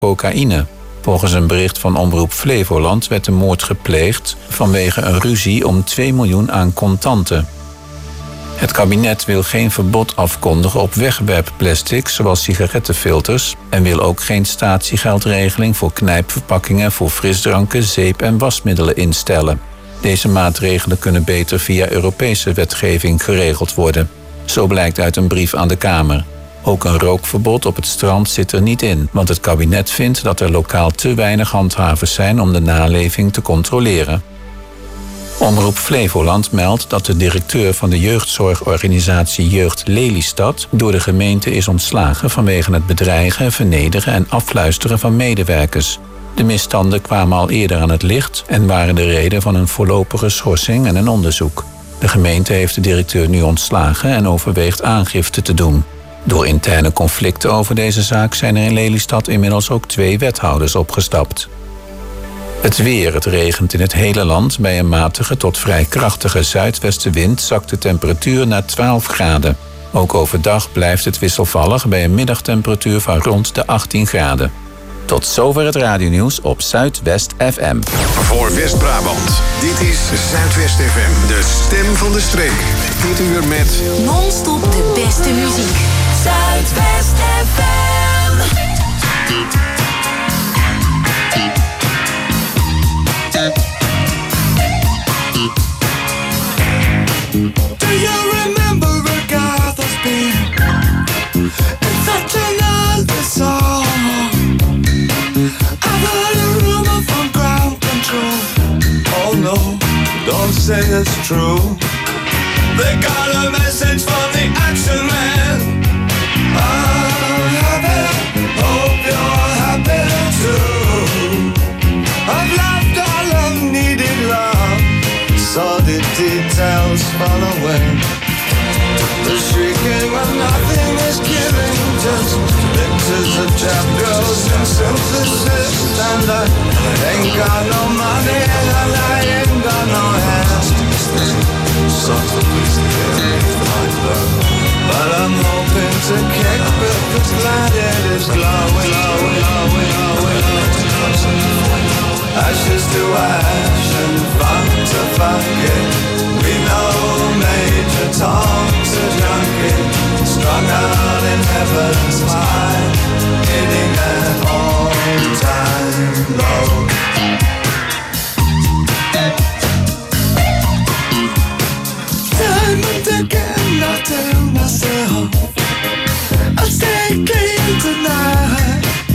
cocaïne. Volgens een bericht van Omroep Flevoland werd de moord gepleegd vanwege een ruzie om 2 miljoen aan contanten. Het kabinet wil geen verbod afkondigen op wegwerpplastics zoals sigarettenfilters en wil ook geen statiegeldregeling voor knijpverpakkingen voor frisdranken, zeep en wasmiddelen instellen. Deze maatregelen kunnen beter via Europese wetgeving geregeld worden. Zo blijkt uit een brief aan de Kamer. Ook een rookverbod op het strand zit er niet in, want het kabinet vindt dat er lokaal te weinig handhavers zijn om de naleving te controleren. Omroep Flevoland meldt dat de directeur van de jeugdzorgorganisatie Jeugd Lelystad door de gemeente is ontslagen vanwege het bedreigen, vernederen en afluisteren van medewerkers. De misstanden kwamen al eerder aan het licht en waren de reden van een voorlopige schorsing en een onderzoek. De gemeente heeft de directeur nu ontslagen en overweegt aangifte te doen. Door interne conflicten over deze zaak zijn er in Lelystad inmiddels ook 2 wethouders opgestapt. Het weer. Het regent in het hele land. Bij een matige tot vrij krachtige zuidwestenwind zakt de temperatuur naar 12 graden. Ook overdag blijft het wisselvallig bij een middagtemperatuur van rond de 18 graden. Tot zover het radionieuws op Zuidwest FM. Voor West-Brabant. Dit is Zuidwest FM, de stem van de streek. Dit uur met non-stop de beste muziek. Zuidwest FM. Do you remember Agatha's beat? It's such another song. I've heard a rumor from ground control. Oh no, don't say it's true. They got a message from the action man. I'm happy, hope you're happy too. I've loved all I've needed love. Saw the details fall away. The shrieking when nothing is given, just pictures of chapters and synthesis. And I ain't got no money and I ain't got no hands. Songs that please the air, but I'm hoping to kick because glad it is glowing, glowing, glowing, glowing. Ashes to ash and funk to funky. We know Major Tom's a junkie, strung out in heaven's high, hitting an all-time low. Time and again I tell myself I'll stay clean tonight.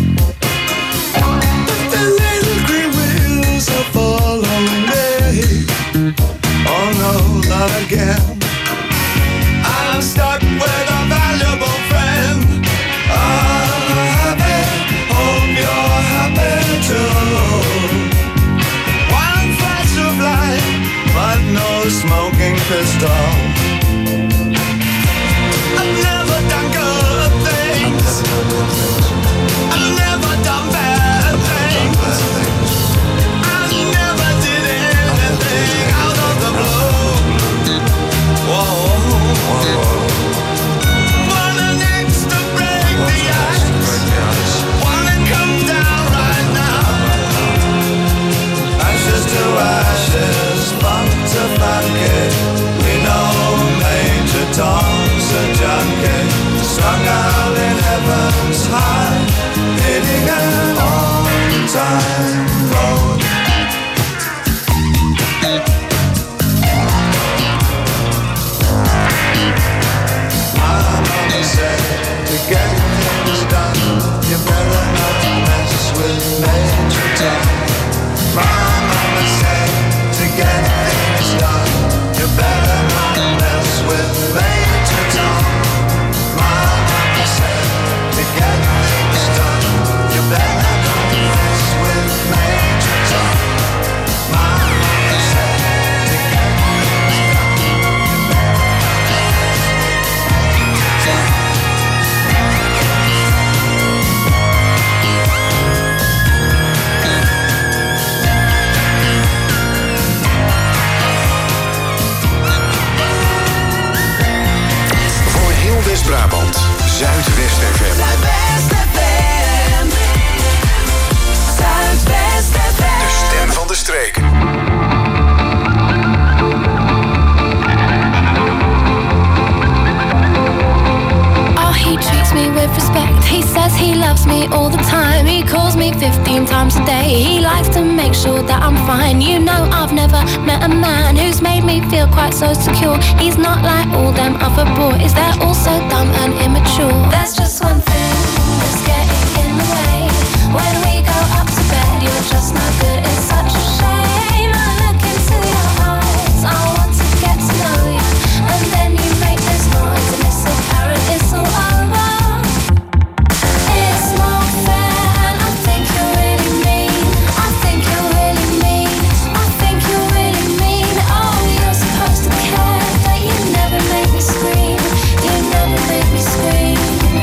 me all the time. He calls me 15 times a day. He likes to make sure that I'm fine. You know I've never met a man who's made me feel quite so secure. He's not like all them other boys. They're all so dumb and immature. There's just one thing that's getting in the way. When we go up to bed, you're just not good. It's such a shame. I look into your eyes. I want to get to know you, and then you make this noise, and it's apparent it's all over. It's not fair, and I think you're really mean. I think you're really mean. I think you're really mean. Oh, you're supposed to care, but you never make me scream. You never make me scream.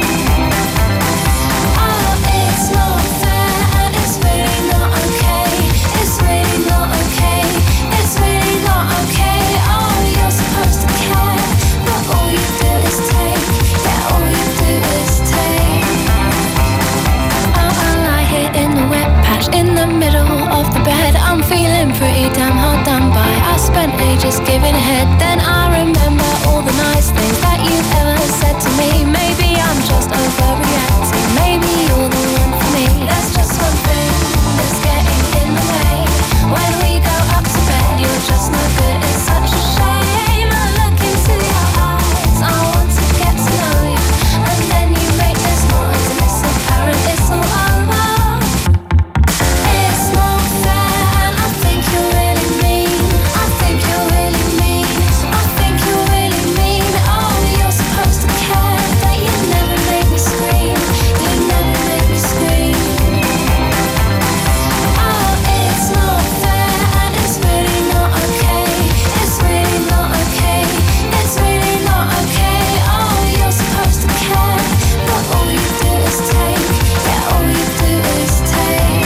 Oh, it's not fair, and it's really not okay. It's really not okay. It's really not okay. Oh, you're supposed to care, but all you do is take. Yeah, all you do is take. Oh, I lie here in the wet patch in the middle of the bed. I'm feeling pretty damn hard done by. I spent ages giving head, then I remember all the nice things that you've ever said to me. Maybe I'm just overreacting. Maybe you're the one for me. There's just one thing that's getting in the way. When we go up to bed, you're just no good. It's such a shame. I look into your eyes. I want to get to know you, and then you make this noise, and it's apparent it's all over. It's not fair, and I think you're really mean. I think you're really mean. I think you're really mean. Oh, you're supposed to care, but you never make me scream. You never make me scream. Oh, it's not fair, and it's really not okay. It's really not okay. It's really not okay. Oh, you're supposed to care, but all you do is take. Yeah, all you do is take.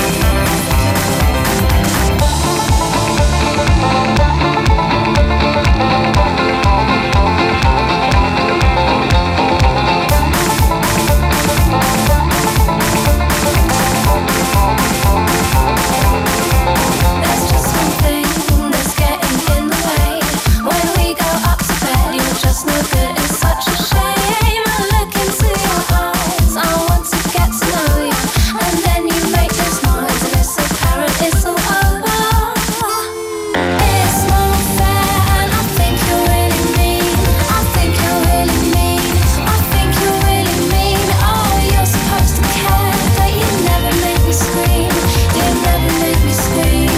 There's just one thing that's getting in the way. When we go up to bed, you're just no good. It's such a shame. I look into your eyes. I want to get to know you, and then you make this noise, and it's apparent it's all over. It's not fair, and I think you're really mean. I think you're really mean. I think you're really mean. Oh, you're supposed to care, but you never make me scream. You never make me scream.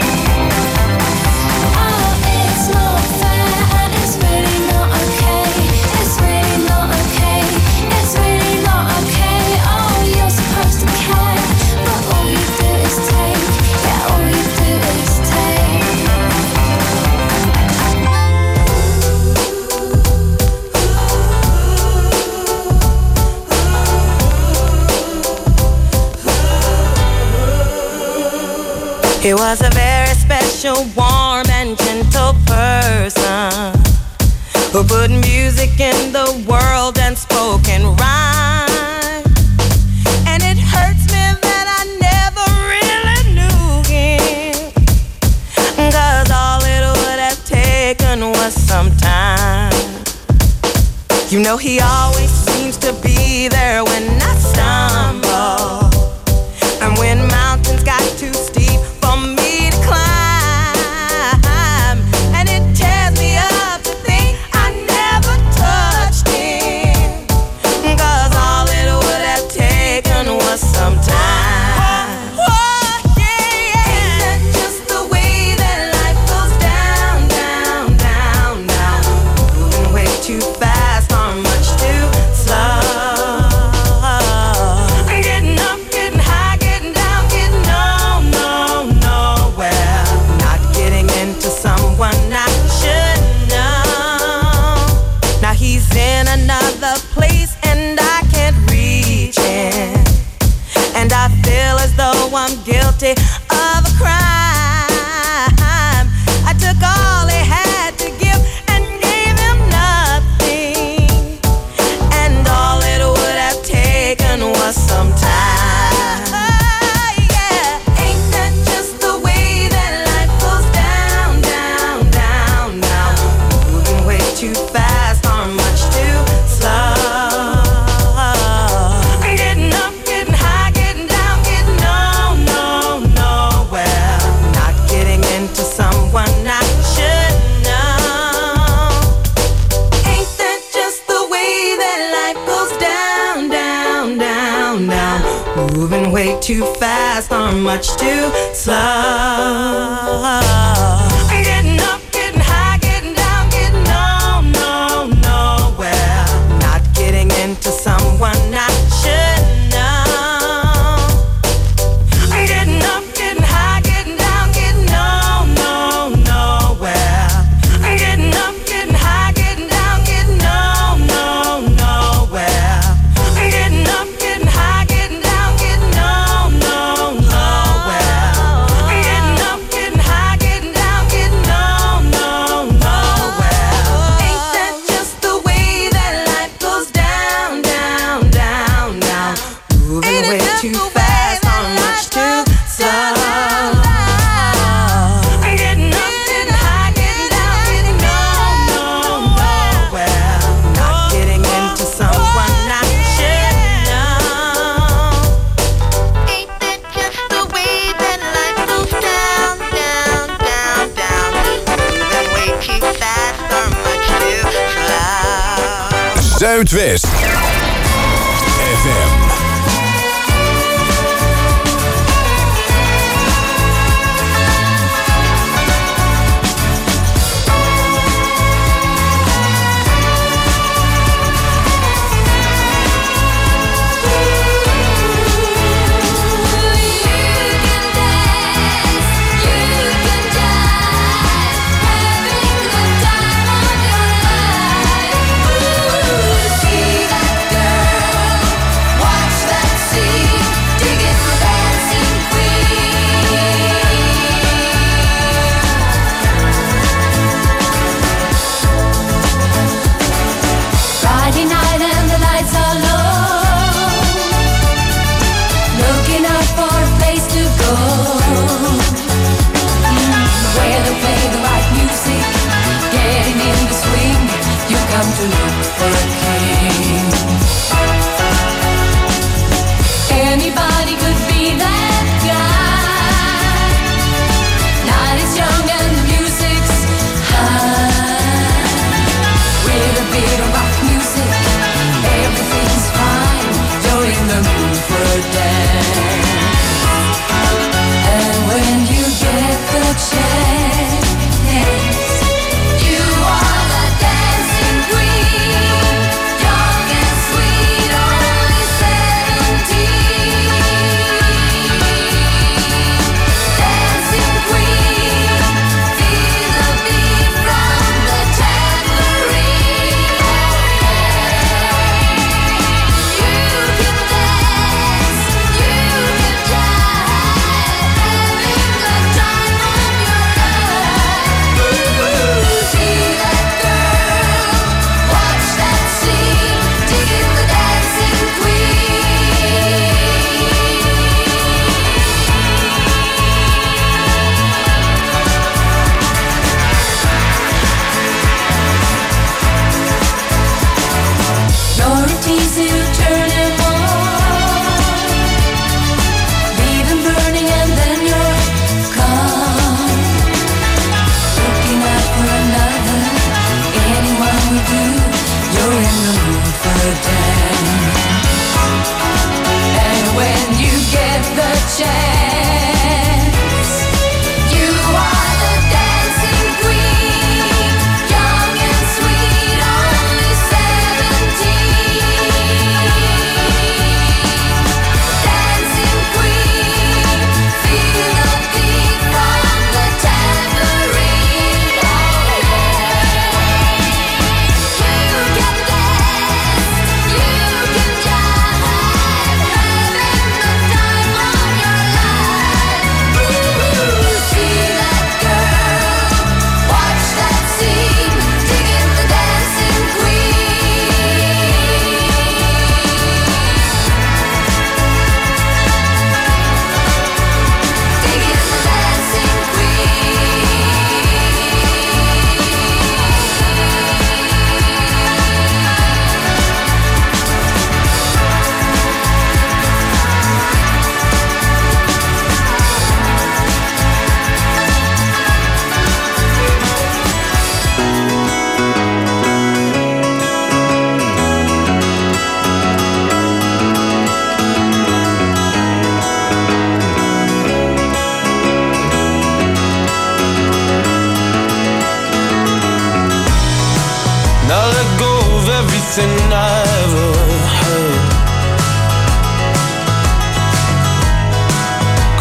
Oh, it's not fair, and it's really not okay. It's really not okay. It's really not okay. Oh, you're supposed to care, but all you do is take. Yeah, all you do is take. He was a very special, warm and gentle person who put music in the world and spoke in rhyme. And it hurts me that I never really knew him, 'cause all it would have taken was some time. You know he always seems to be there when I stumble, and when mountains got too steep for me to climb, and it tears me up to think I never touched him, 'cause all it would have taken was some time. Oh, yeah. Ain't that just the way that life goes down, down, down, down? Moving way too fast or much too slow. Getting up, getting high, getting down, getting nowhere. Not getting into someone I should know. Now he's in another place and I can't reach him, and I feel as though I'm guilty of a crime. I took all he had to give and gave him nothing, and all it would have taken was some time. Yeah. Ain't that just the way that life goes down, down, down, down? Moving way too fast or much too slow. Getting up, getting high, fast or much too slow. Getting up, getting high, getting down, getting nowhere. Not getting into someone I should know. Getting up, getting high, getting down, getting nowhere. Getting up, getting high, getting down, getting nowhere. Getting up, getting high, getting down, getting nowhere. Getting up, getting high, getting down, getting nowhere. Ain't that just the way that life goes down, down, down, down? Moving way too fast or much too slow. Getting up, getting high, getting down, getting nowhere. Not getting into someone I should know. Ain't that just the way that life goes down, down, down, down? Moving way too fast or much too slow. Zuidwest FM. See that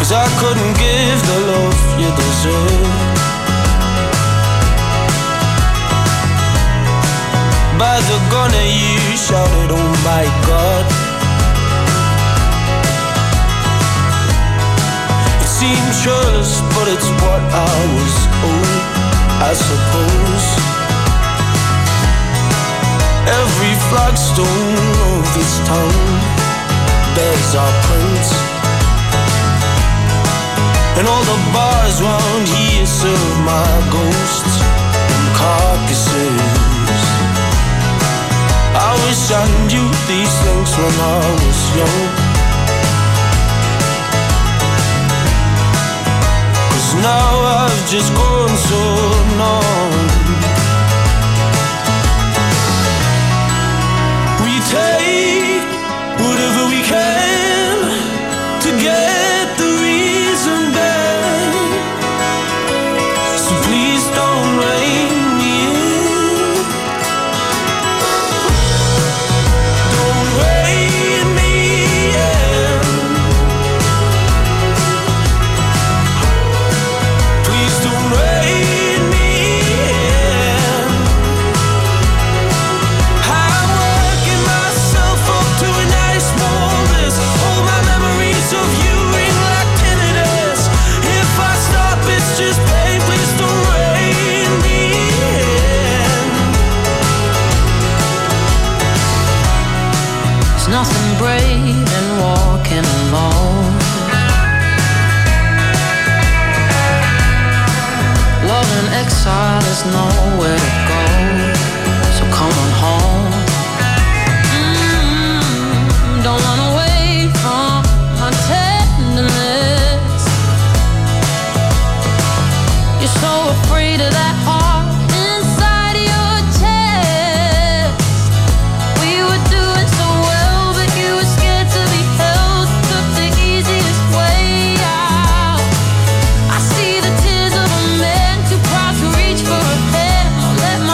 'cause I couldn't give the love you deserve. By the gunner you shouted, oh my God. It seemed churlish, but it's what I was owed, I suppose. Every flagstone of this town bears our prints, and all the bars round here serve my ghosts and carcasses. I wish I knew these things when I was young, 'cause now I've just grown so numb. We take whatever we can to get the reason back, so please don't rein me in. Don't rein me in. Please don't rein me in. I'm working myself up to a nice wellness. All my memories of you ring like tinnitus. If I stop, it's just pain. Please don't rein me in. There's nothing brave in walking alone. Love in exile is nowhere to go, so come on home. Don't run away from my tenderness. You're so afraid of that heart inside your chest. We were doing so well, but you were scared to be held. Took the easiest way out. I see the tears of a man too proud to reach for a hand. I'll let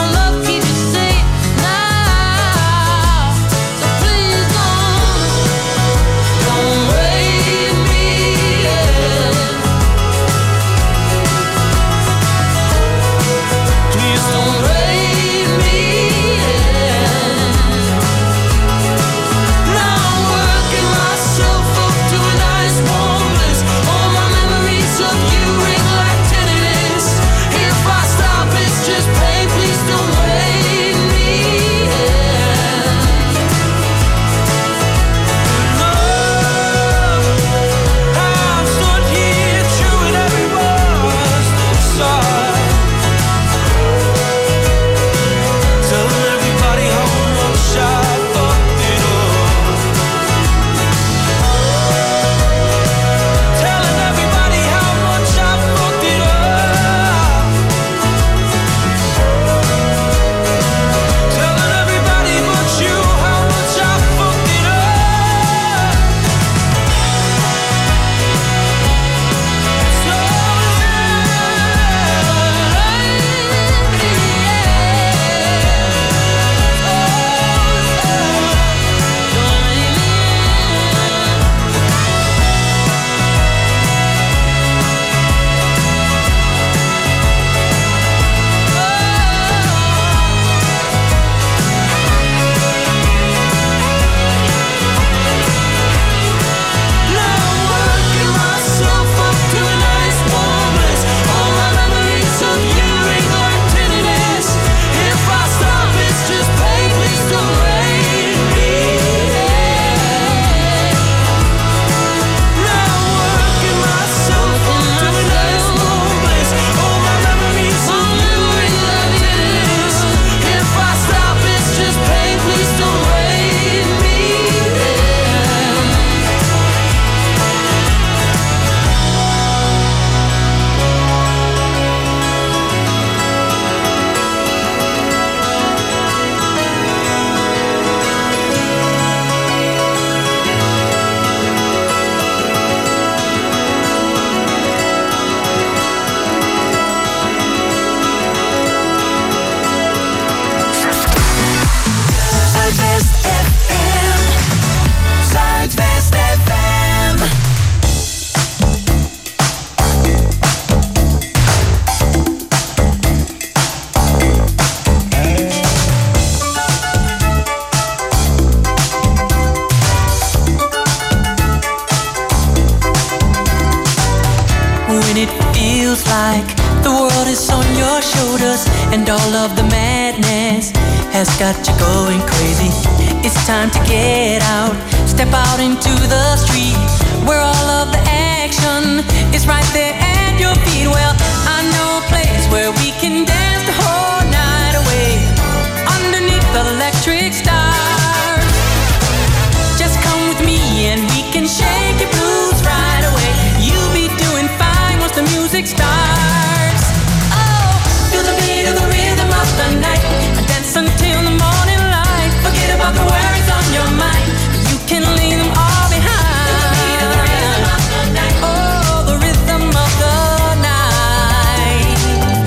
it feels like the world is on your shoulders and all of the madness has got you going crazy. It's time to get out, step out into the street where all of the action is right there at your feet. Well, I know a place where we can dance the whole night away underneath the electric stars. Just come with me and we can shake your blues right away. You'll be doing fine once the music starts. Oh, feel the beat of the rhythm of the night. Dance until the morning light. Forget about the worries on your mind. You can leave them all behind. Feel the beat of the rhythm of the night. Oh, the rhythm of the night.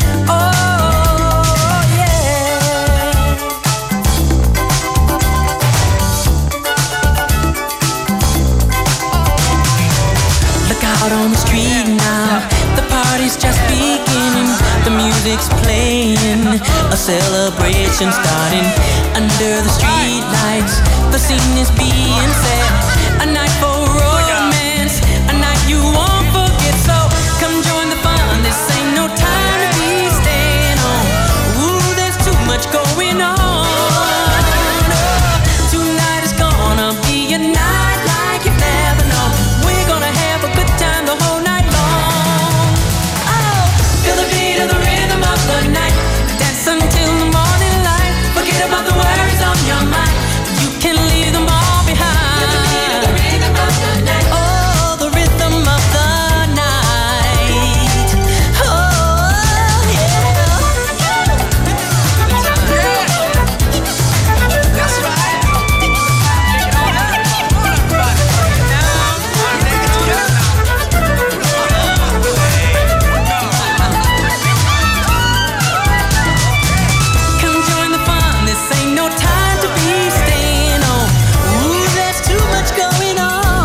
Oh, yeah. Look out on the street now. The party's just beginning. The music's playing, a celebration starting under the street lights. The scene is being set, a night for romance, a night you won't forget. So come join the fun. This ain't no time to be staying home. Ooh, there's too much going on. Tonight is gonna be a night like you've never known. We're gonna have a good time the whole night long. Oh, feel the beat of the rhythm of the night. Dance until the morning light. Forget about the worries on your mind. You can leave them all behind. Feel the beat of the rhythm of the night. Oh, the rhythm of the night. Oh, yeah. That's right. Come join the fun. This ain't no time to be staying home. Ooh, there's too much going on.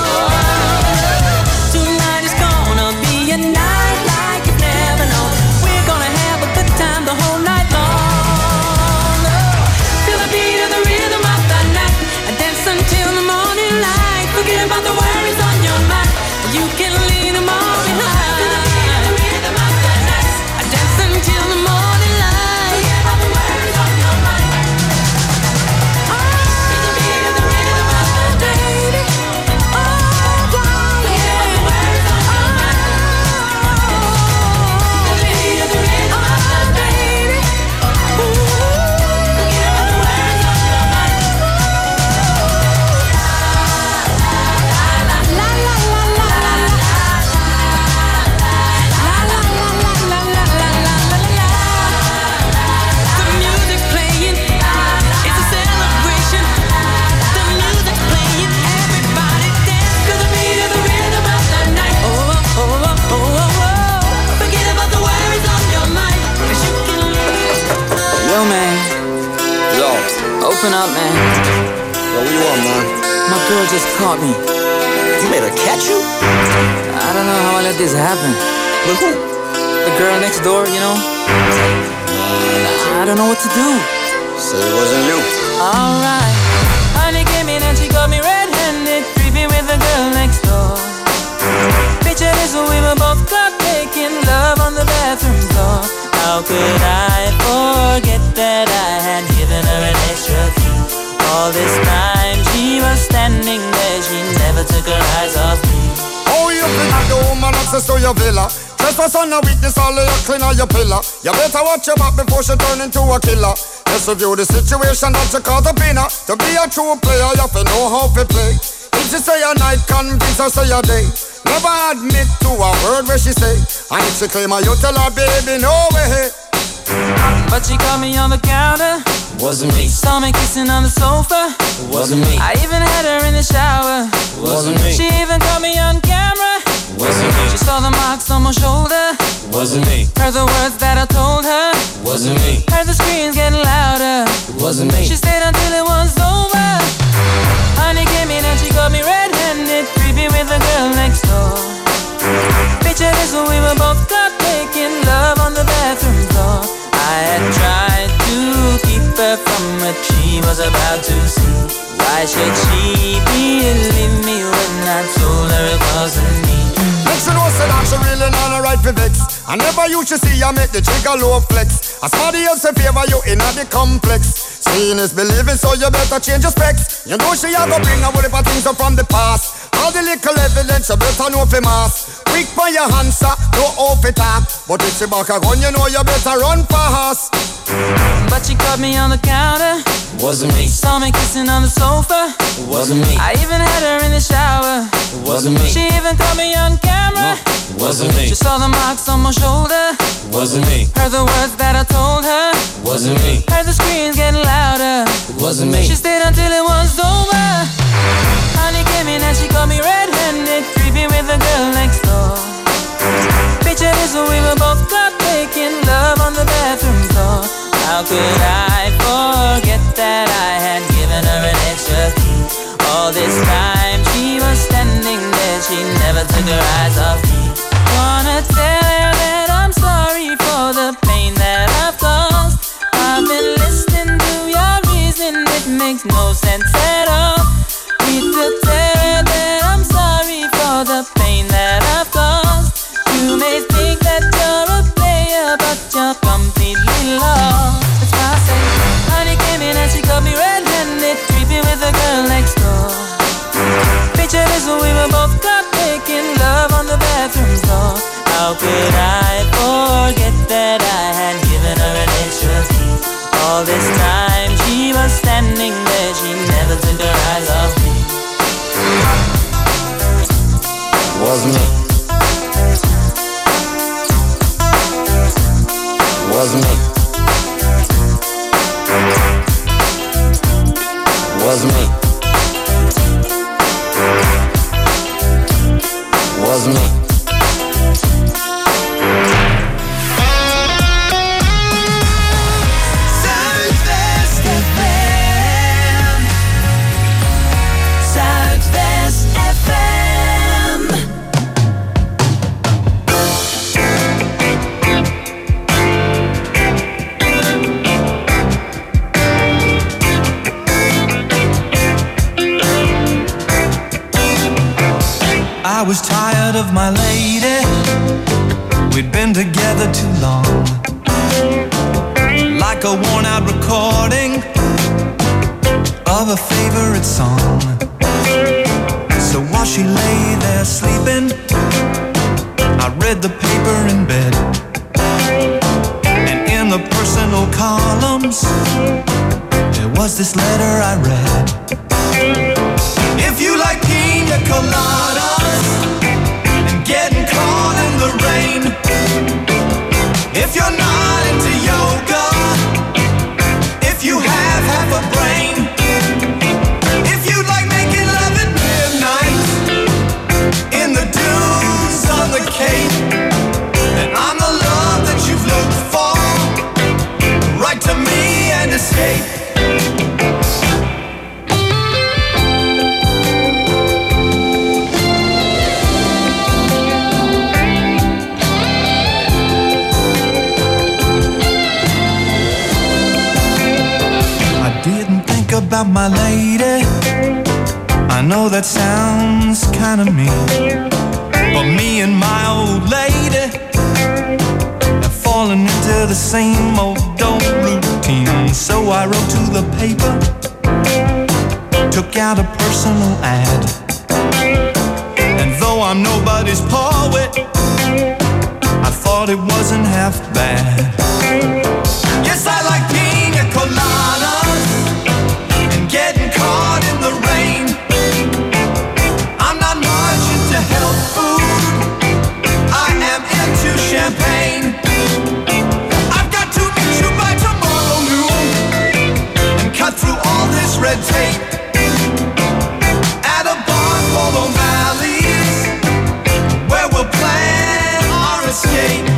Tonight is gonna be a night like you've never known. We're gonna have a good time the whole night long. Feel the beat of the rhythm of the night. Dance until the morning light. Forget about the worries on your mind. You can leave them all behind. Feel the beat of the rhythm of the night. Dance until the morning light. Forget about the worries on your mind. Feel the beat of the rhythm of the night. Oh, forget about the worries on your mind. Feel the beat of the rhythm of the night. Forget about the worries on your mind. La la la la la la la la la. The music's playing, it's a celebration. The music's playing, everybody dance to the beat of the rhythm of the night. Oh, oh, oh, oh, oh, oh. Forget about the worries on your mind, 'cause you can leave. Yo, man. Yo, Open up, man. what do you want, man? My girl just caught me. You made her catch you? I don't know how I let this happen. With who? The girl next door, you know? I don't know what to do. Said it wasn't you. Alright, honey came in and she got me red-handed, creepy with the girl next door. Picture this, we were both caught making love on the bathroom floor. How could I forget that I had given her an extra key? All this time she was standing there, she never took her eyes off me. Oh, you bring out the woman access to your villa. Trespass on a weakness, all of your clean on your pillar. You better watch your back before she turn into a killer. Just review the situation that you call the winner. To be a true player, you have to know how to play. If she say a night, convince her say a day. Never admit to a word where she say. And if she claim her, you tell her, baby, no way. But she caught me on the counter. Wasn't me. Saw me kissing on the sofa. Wasn't me. I even had her in the shower. Wasn't me. She even caught me on camera. Wasn't me. She saw the marks on my shoulder. Wasn't me. Heard the words that I told her. Wasn't me. Heard the screams getting louder. Wasn't me. She stayed until it was over. Honey came in and she got me red-handed, creepy with the girl next door. Picture this, we were both caught making love on the bathroom floor. I had tried to keep her from what she was about to see. Why should she believe me when I told her it wasn't me? Make she know say that she feeling on a right for vex. I never used to see I make the trigger low flex. As somebody else in favor you in the complex. Seeing is believing, so you better change your specs. You know she a go bring a whole heap of things up from the past. All the little evidence you better know for mass. Quick for your answer, no off it talk. But if she back a gun, you know you better run fast. But she caught me on the counter. Wasn't me. Saw me kissing on the sofa. Wasn't me. I even had her in the shower. Wasn't me. She even caught me on camera. Wasn't me. She saw the marks on my shoulder. Wasn't me. Heard the words that I told her. Wasn't me. Heard the screams getting louder. Wasn't me. She stayed until it was over. Honey came in and she caught me red-handed, creepy with the girl next door. Picture this, we were both caught making love on the bathroom floor. How could I forget that I had given her an extra key? All this time she was standing there, she never took her eyes off me. Wanna tell her that I'm sorry for the pain that I've caused. I've been listening to your reason, it makes no sense at all. Need to tell her that I'm sorry for the pain that I've caused. You may think that you're a player, but you're completely lost. That's why I say, honey came in and she caught me red-handed, creepy with the girl next door. Picture this, we were both caught making love on the bathroom floor. How could I forget that I had given her an extra key? All this time she was standing there, she never took her eyes off me. Wasn't me. Wasn't me. Wasn't me. Wasn't me. Zuidwest FM. Zuidwest FM. I was tired of my lady. We'd been together too long. Like a worn-out recording of a favorite song. So while she lay there sleeping, I read the paper in bed. And in the personal columns, there was this letter I read. If you like pina coladas and getting caught in the rain, if you're not into yoga, if you have half a brain, if you like making love at midnight in the dunes on the Cape, then I'm the love that you've looked for. Write to me and escape. About my lady, I know that sounds kinda mean, but me and my old lady have fallen into the same old routine. So I wrote to the paper, took out a personal ad, and though I'm nobody's poet, I thought it wasn't half bad. Yes, I like pina coladas, getting caught in the rain. I'm not much into health food, I am into champagne. I've got to meet you by tomorrow noon and cut through all this red tape at a bar called O'Malley's, where we'll plan our escape.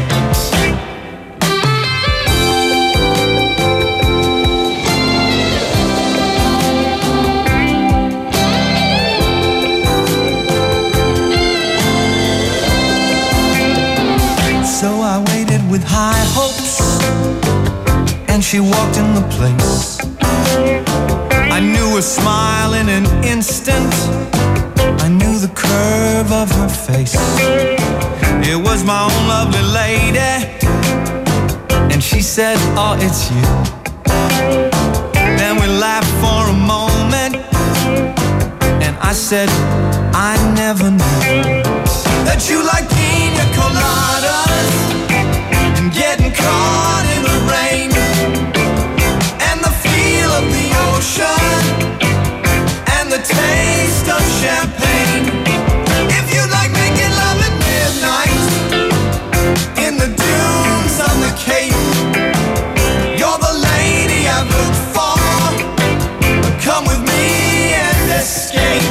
With high hopes, and she walked in the place. I knew her smile in an instant, I knew the curve of her face. It it was my own lovely lady, and she said, oh, it's you. Then we laughed for a moment, and I said, I never knew that you like pina coladas and getting caught in the rain and the feel of the ocean and the taste of champagne. If you like making love at midnight in the dunes on the Cape, you're the lady I've looked for. Come with me and escape.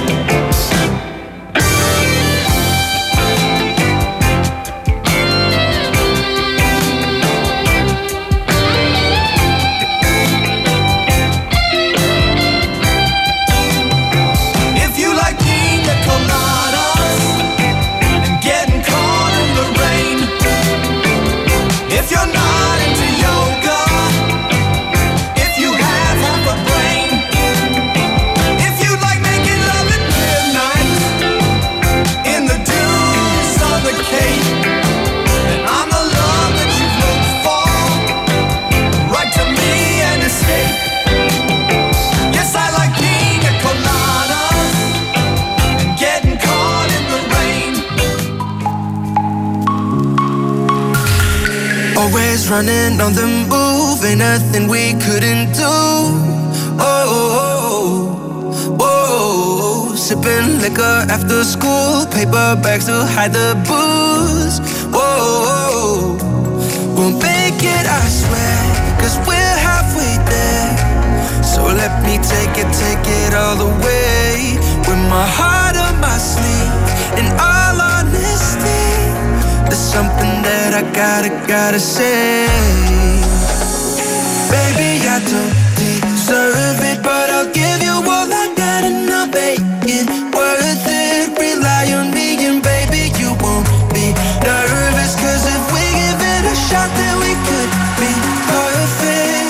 If you're not into yoga, if you have half a brain, if you like making love at midnight in the dunes on the Cape, then I'm the love that you've looked for. Write to me and escape. Yes, I like pina coladas and getting caught in the rain. Always running on the move, ain't nothing we couldn't do. Oh, sipping liquor after school, paper bags to hide the booze. Whoa, we'll make it, I swear, 'cause we're halfway there. So let me take it all the way, with my heart on my sleeve. In all honesty, there's something that I gotta say. Baby, I don't deserve it, but I'll give you all I got and I'll make it worth it. Rely on me and baby, you won't be nervous, 'cause if we give it a shot, then we could be perfect.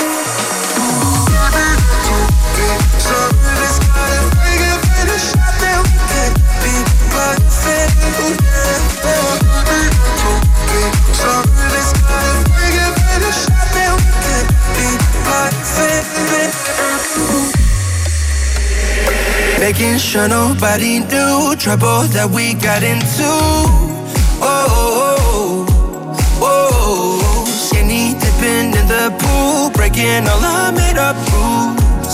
Service, 'cause if we give it a shot, then we could be perfect. Making sure nobody knew trouble that we got into. Skinny dipping in the pool, breaking all our made up rules.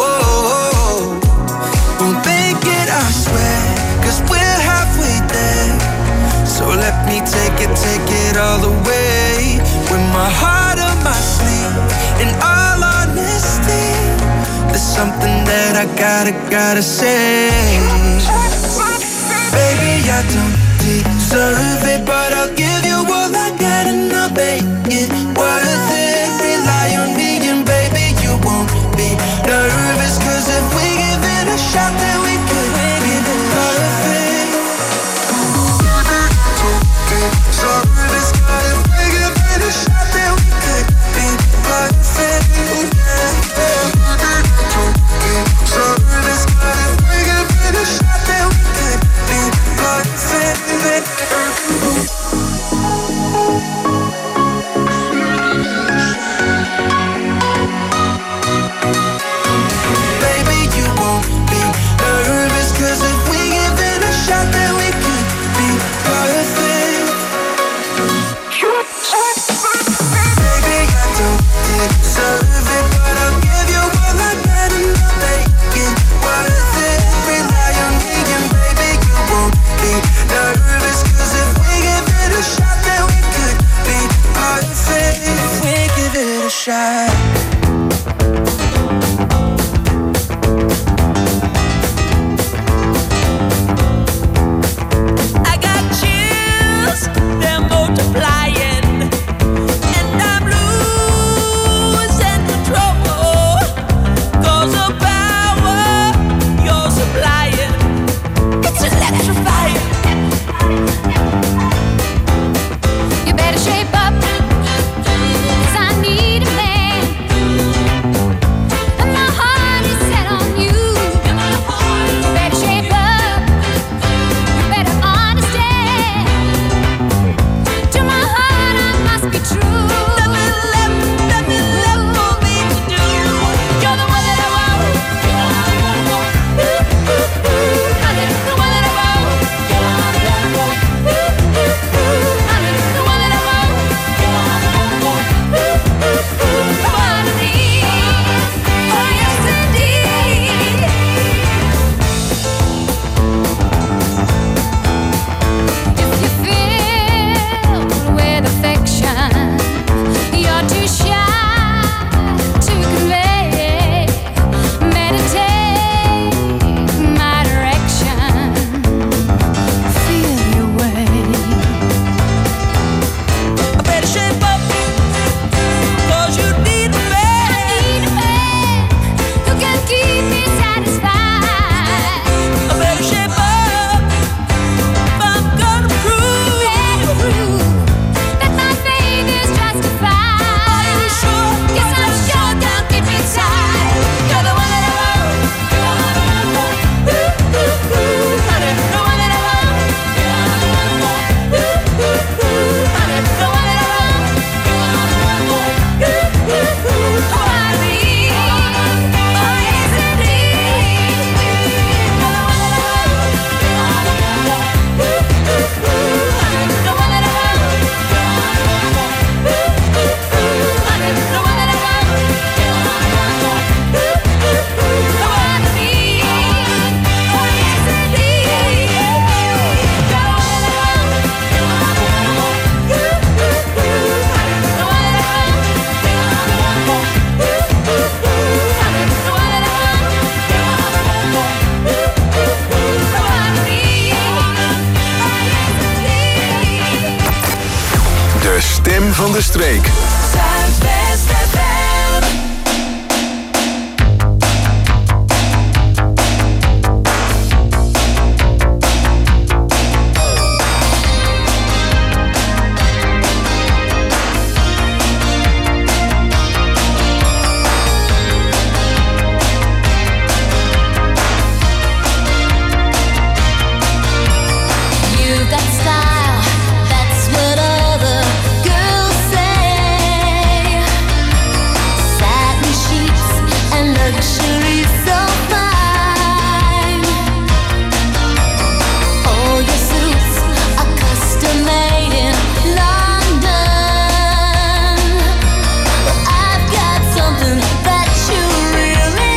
We'll make it, I swear, 'cause we're halfway there. So let me take it all the way, with my heart on my sleeve. In all honesty, there's something that I gotta say. Baby, I don't deserve it, but I'll give you all I got and I'll make it worth it. Rely on me and baby, you won't be nervous, 'cause if we give it a shot, then we could be perfect. Service, 'cause if we give it a shot, then we could be perfect. Service, 'cause if we give it a shot, then we could be perfect. De stem van de streek. Zuidwest FM. You've got style, that's what other girls say. Satin sheets and luxury so fine. All your suits are custom made in London. But I've got something that you really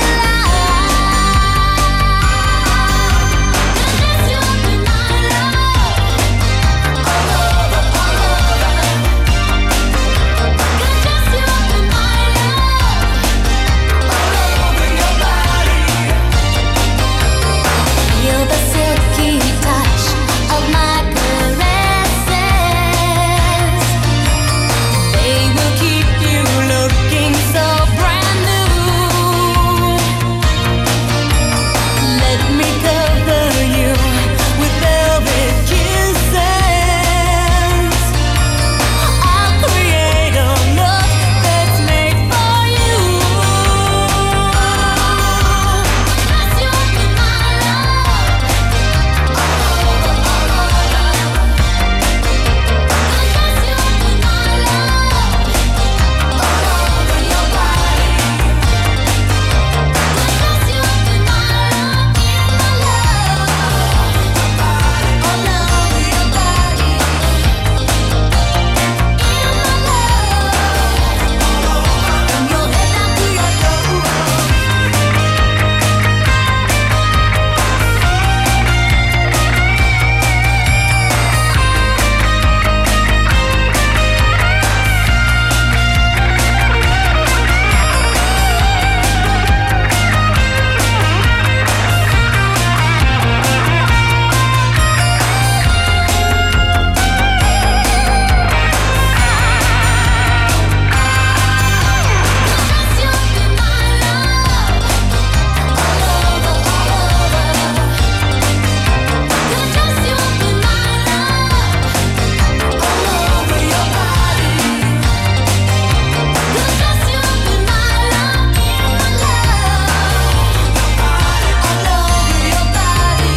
feel the silky touch of my caresses. They will keep you looking so brand new. Let me cover you with velvet kisses. I'll create a look that's made for you. Dress you up in my love. Dress you up in my love. All over your body. Dress you up in my love, all over your body. From your head down to your toes. Dress you up in my love, all over. Dress you up in my love, all over your body. Dress you up in my love, all over your body.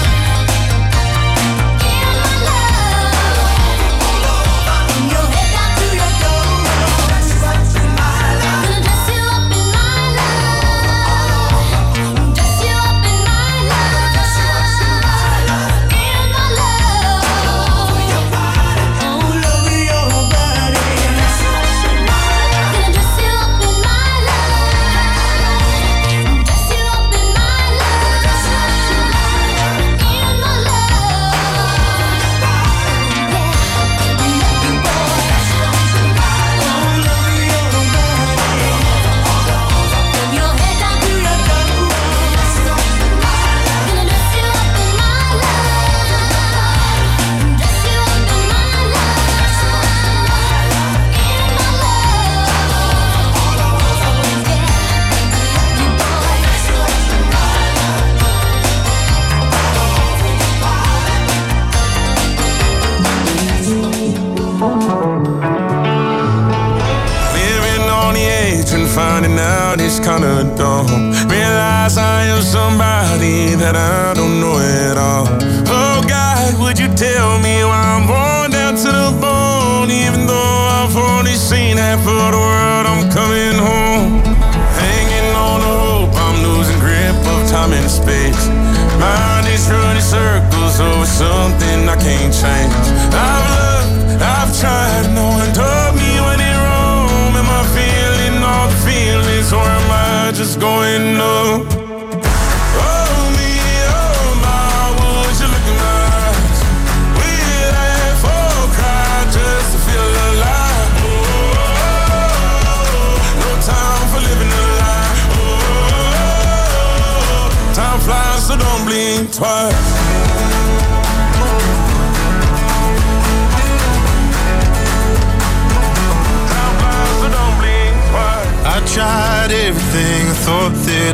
From your head down to your toes. Gonna dress you up in my love. Dress you up in my love. In my love. All over your body. Gonna dress you up in my love. Dress you up in my love. In my Living on the edge and finding out it's kinda dumb. Realize I am somebody that I don't know at all. Oh God, would you tell me why I'm worn down to the bone? Even though I've only seen half of the world, I'm coming home. Hanging on to hope, I'm losing grip of time and space. Mind is running circles over something I can't change. I've loved, I've tried, no one told me when it wrong. Am I feeling all the feelings, or am I just going numb? Oh me, oh my, would you look in my eyes? We laugh or cry just to feel alive. Oh, no time for living a lie. Oh, time flies, so don't blink twice.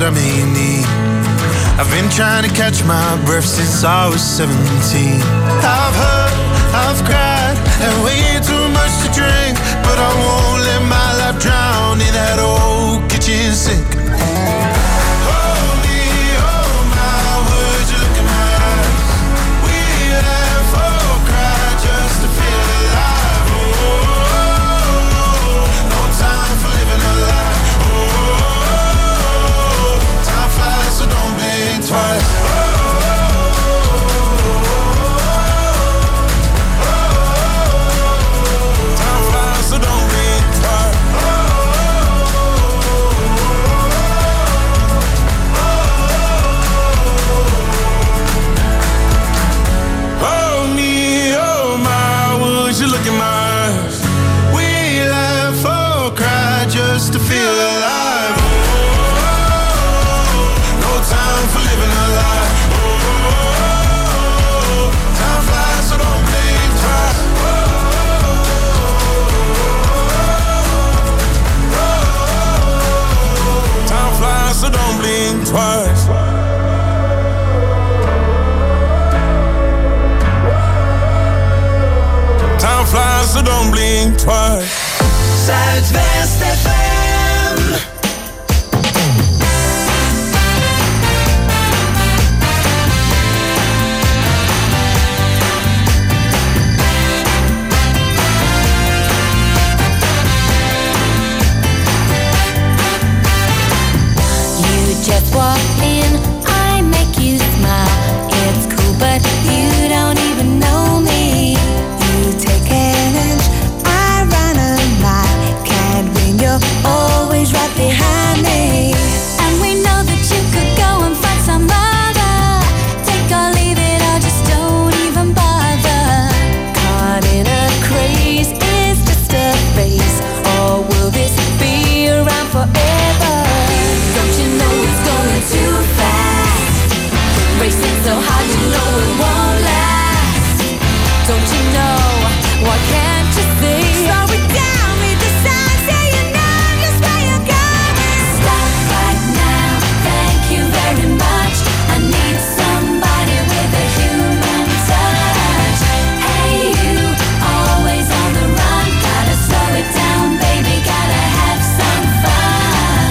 I may need. I've been trying to catch my breath since I was 17. I've hurt, I've cried, and way too much to drink, but I won't let my life drown in that old kitchen sink. Hold me, hold my words, you look in my eyes. We laugh or cry just to feel alive. Oh, no time for living a lie. Oh, time flies, so don't blink twice. Just to feel alive. Oh, no time for living a lie. Oh, time flies, so don't blink twice. Oh, time flies, so don't blink twice. Time flies, so don't blink twice. Zuidwest FM. You just walk in, I make you smile. It's cool, but you don't even know me. You take an inch, I run a mile. Can't win, you're always right behind me. And we know that you could go and find some other. Take or leave it, or just don't even bother. Caught in a craze, is just a phase, or will this be around forever? Don't you know it's going too fast? Racing so hard, you know it won't last. Don't you know? Why can't you see? Slow it down, read the signs, say you know just where you're going. Stop right now, thank you very much. I need somebody with a human touch. Hey you, always on the run. Gotta slow it down, baby, gotta have some fun.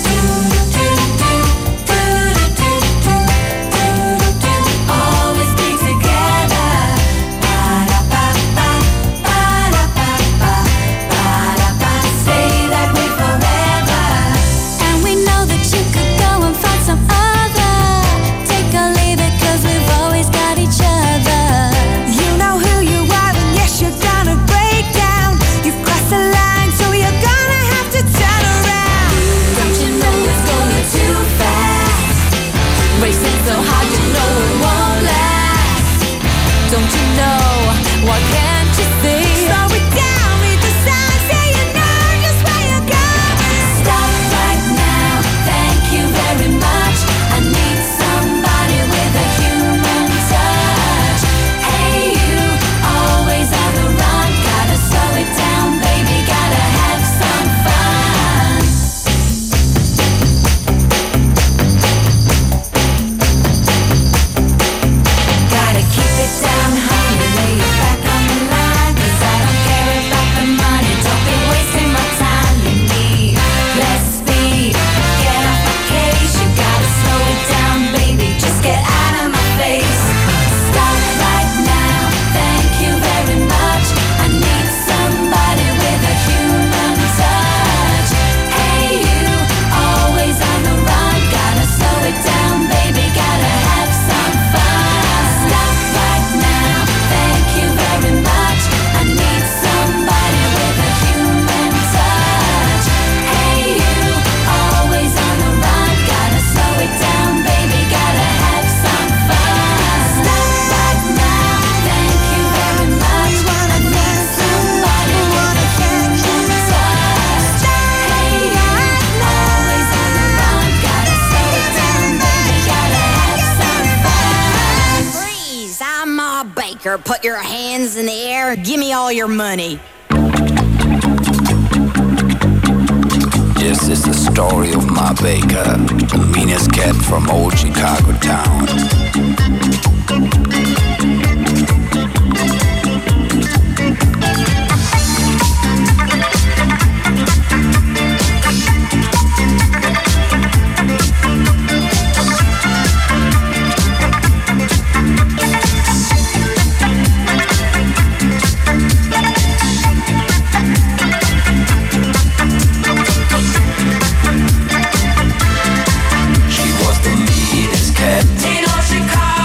Always be together. Ba-da-ba-ba, ba-da-ba-ba, ba-da-ba. Stay that way forever. And we know that you could go and find some other. Take or leave it, 'cause we've always got each other. You know who you are, and yes, you're gonna break down. You've crossed the line, so you're gonna have to turn around. Don't you know it's going too fast? Racing so hard, you know it won't last. Don't you know? Why can't you see? Slow it down, read the signs, say you know just where you're going. Stop right now, thank you very much. I need somebody with a human touch. Hey you, always on the run. Gotta slow it down, baby, gotta have some fun. Gotta keep it down, honey, lay it back on the line. 'Cause I don't care about the money, don't be wasting my time. You need less speed, get off my case. You gotta slow it down, baby, just get out of my face. Stop right now, thank you very much. I need somebody with a human touch. Hey you, always on the run. Gotta slow it down, baby, gotta have some fun. Stop right now, thank you very much. I need somebody with a human touch. Hey you, always on the run. Gotta slow it down, baby, gotta have some fun. Stop right now, thank you very much. I need somebody with a human touch. Hey you, always on the run. Gotta slow it down, baby, gotta have some fun. Freeze! I'm Ma Baker. Put your hands in the air. Give me all your money. This is the story of Ma Baker, the meanest cat from old Chicago town. Chicago.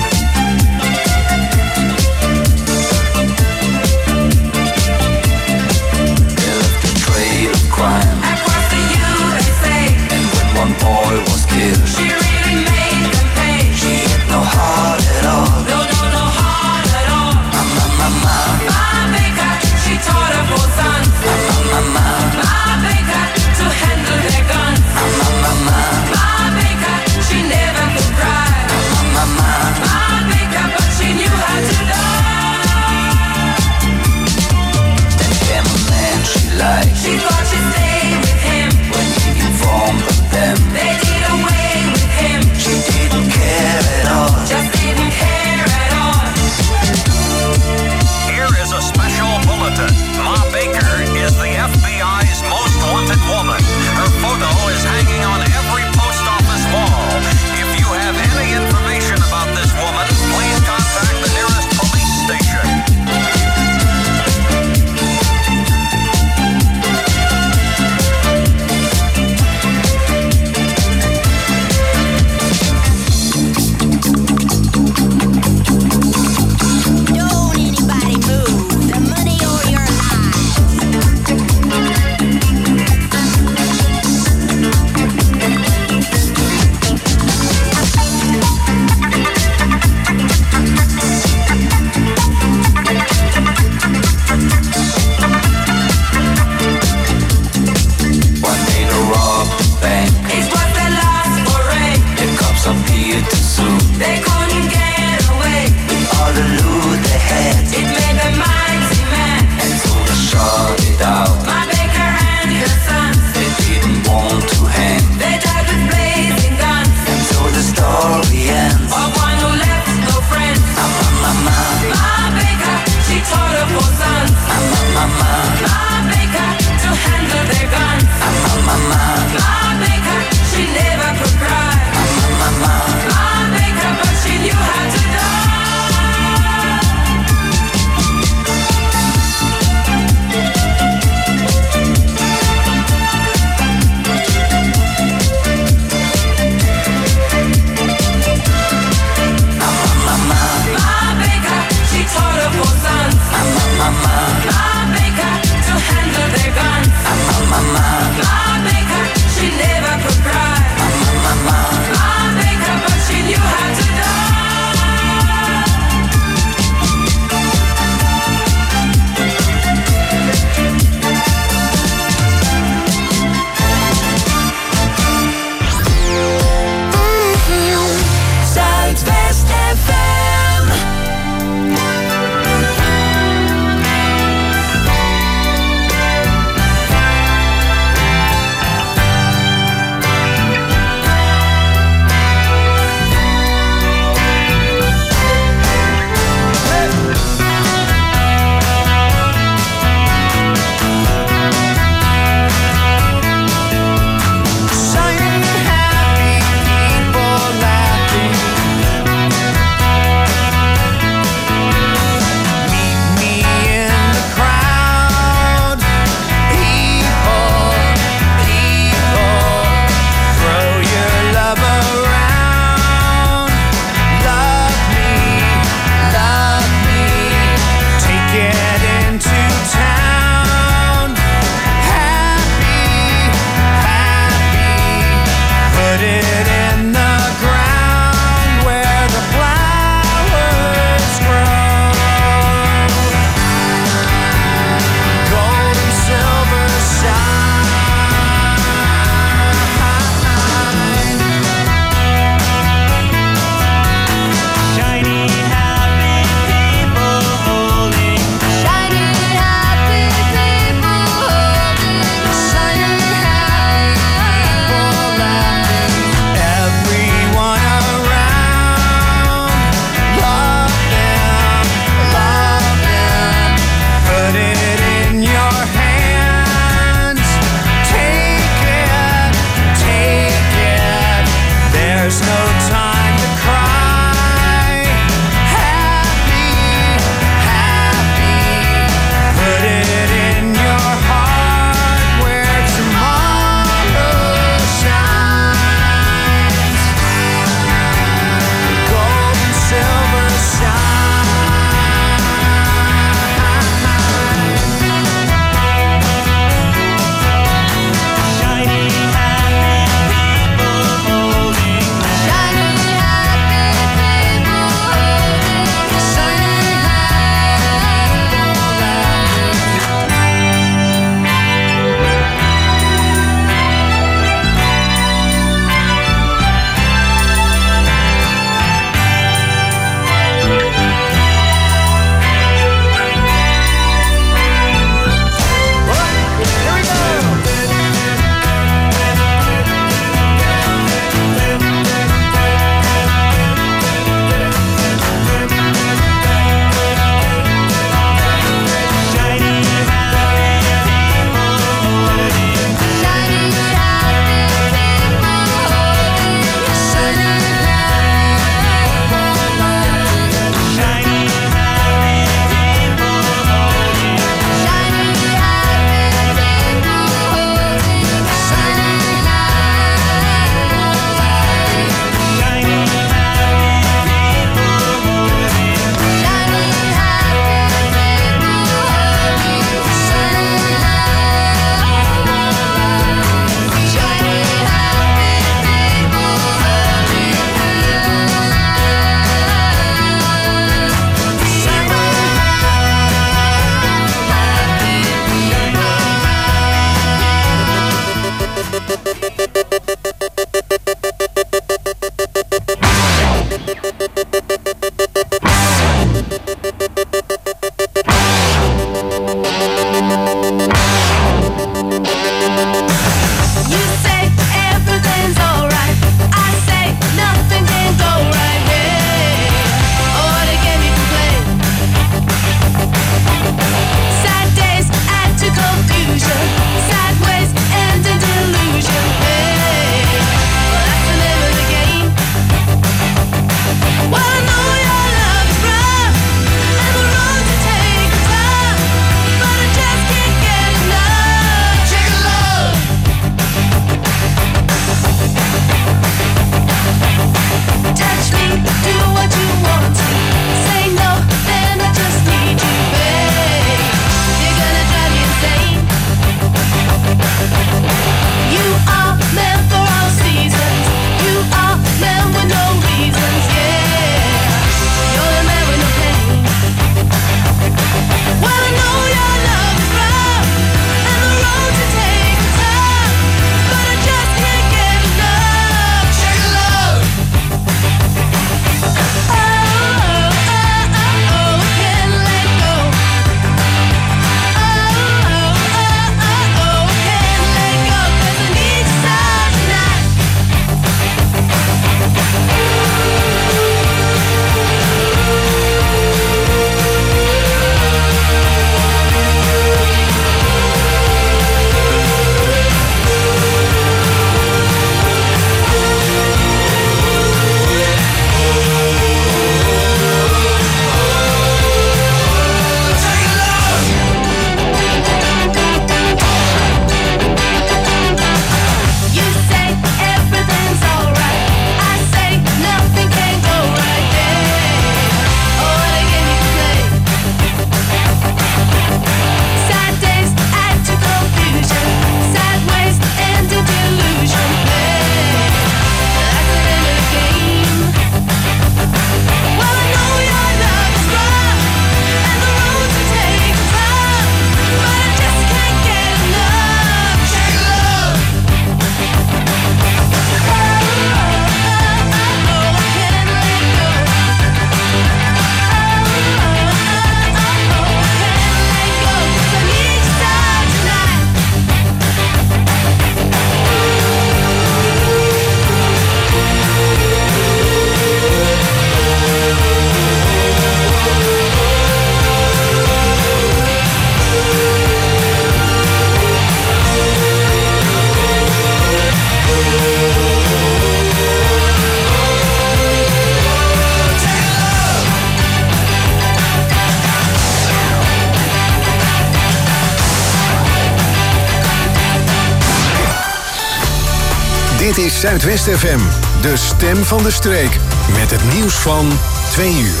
Dit is Zuidwest FM, de stem van de streek. Met het nieuws van 2 uur.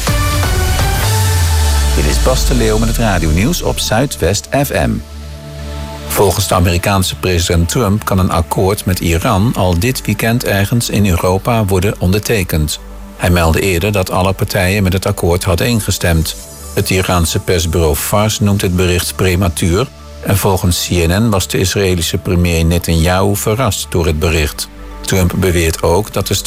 Dit is Bas de Leeuw met het radionieuws op Zuidwest FM. Volgens de Amerikaanse president Trump kan een akkoord met Iran al dit weekend ergens in Europa worden ondertekend. Hij meldde eerder dat alle partijen met het akkoord hadden ingestemd. Het Iraanse persbureau Fars noemt het bericht prematuur en volgens CNN was de Israëlische premier Netanyahu verrast door het bericht. Trump beweert ook dat de